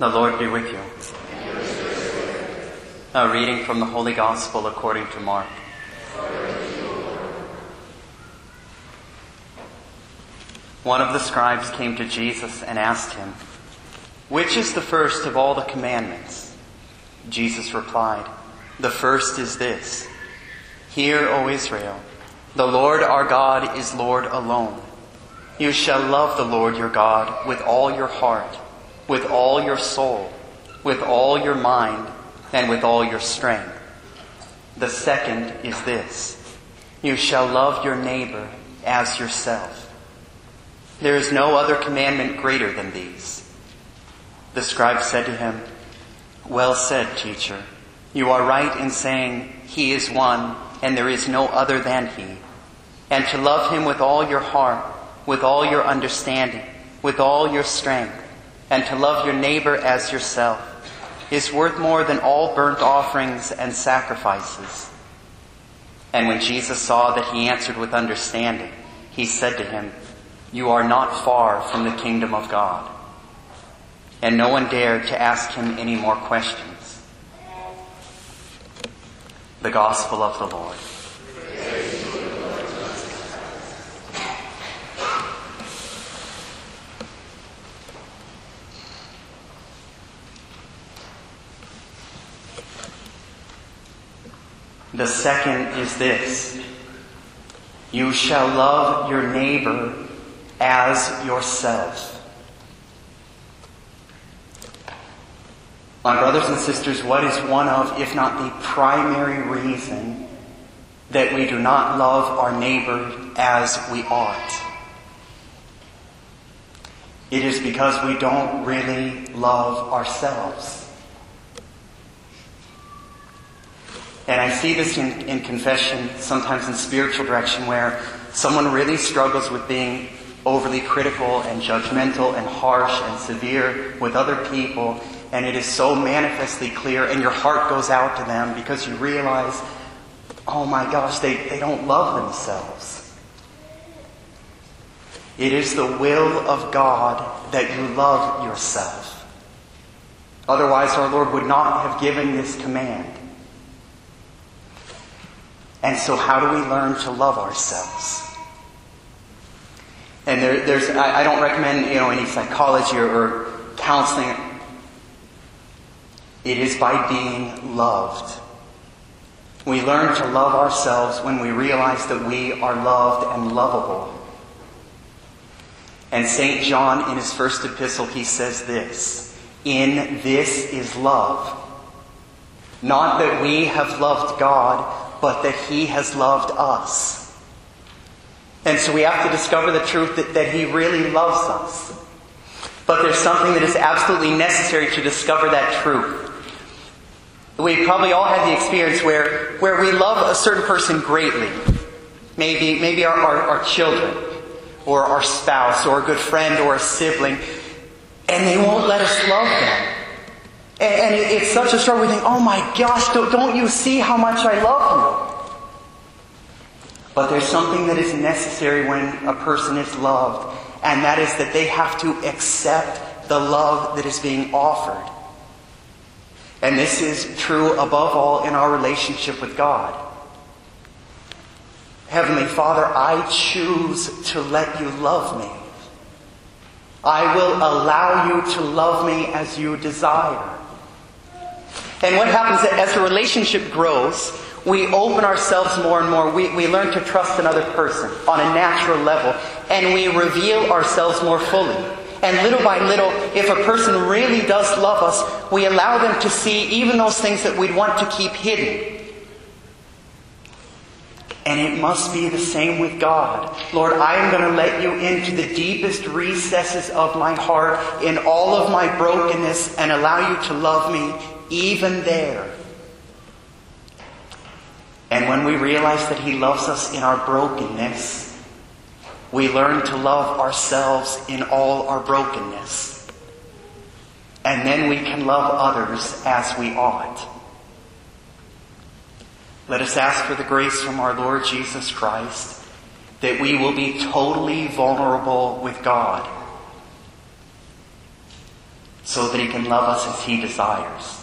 The Lord be with you. A reading from the Holy Gospel according to Mark. One of the scribes came to Jesus and asked him, "Which is the first of all the commandments?" Jesus replied, "The first is this: Hear, O Israel, the Lord our God is Lord alone. You shall love the Lord your God with all your heart, with all your soul, with all your mind, and with all your strength. The second is this: you shall love your neighbor as yourself. There is no other commandment greater than these." The scribe said to him, "Well said, teacher. You are right in saying, He is one, and there is no other than He. And to love Him with all your heart, with all your understanding, with all your strength, and to love your neighbor as yourself, is worth more than all burnt offerings and sacrifices." And when Jesus saw that he answered with understanding, he said to him, "You are not far from the kingdom of God." And no one dared to ask him any more questions. The Gospel of the Lord. The second is this: you shall love your neighbor as yourself. My brothers and sisters, what is one of, if not the primary reason that we do not love our neighbor as we ought? It is because we don't really love ourselves. And I see this in confession, sometimes in spiritual direction, where someone really struggles with being overly critical and judgmental and harsh and severe with other people, and it is so manifestly clear, and your heart goes out to them because you realize, oh my gosh, they don't love themselves. It is the will of God that you love yourself. Otherwise, our Lord would not have given this command. And so how do we learn to love ourselves? And I don't recommend, any psychology or counseling. It is by being loved. We learn to love ourselves when we realize that we are loved and lovable. And St. John, in his first epistle, he says this: "In this is love. Not that we have loved God, but that He has loved us." And so we have to discover the truth that He really loves us. But there's something that is absolutely necessary to discover that truth. We probably all had the experience where we love a certain person greatly. Maybe our children, or our spouse, or a good friend, or a sibling, and they won't let us love them. And it's such a struggle. We think, oh my gosh, don't you see how much I love you? But there's something that is necessary when a person is loved, and that is that they have to accept the love that is being offered. And this is true above all in our relationship with God. Heavenly Father, I choose to let you love me. I will allow you to love me as you desire. And what happens as the relationship grows, we open ourselves more and more. We learn to trust another person on a natural level. And we reveal ourselves more fully. And little by little, if a person really does love us, we allow them to see even those things that we'd want to keep hidden. And it must be the same with God. Lord, I am going to let you into the deepest recesses of my heart in all of my brokenness and allow you to love me even there. And when we realize that He loves us in our brokenness, we learn to love ourselves in all our brokenness. And then we can love others as we ought. Let us ask for the grace from our Lord Jesus Christ that we will be totally vulnerable with God. so that he can love us as he desires.